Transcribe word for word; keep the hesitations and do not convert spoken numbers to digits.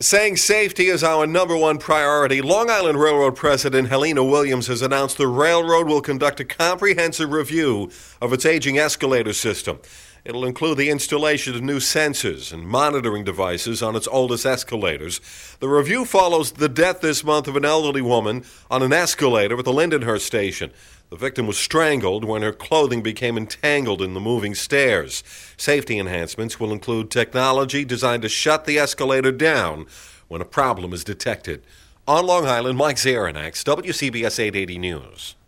Saying safety is our number one priority, Long Island Railroad President Helena Williams has announced the railroad will conduct a comprehensive review of its aging escalator system. It'll include the installation of new sensors and monitoring devices on its oldest escalators. The review follows the death this month of an elderly woman on an escalator at the Lindenhurst station. The victim was strangled when her clothing became entangled in the moving stairs. Safety enhancements will include technology designed to shut the escalator down when a problem is detected. On Long Island, Mike Zaranax, W C B S eight eighty News.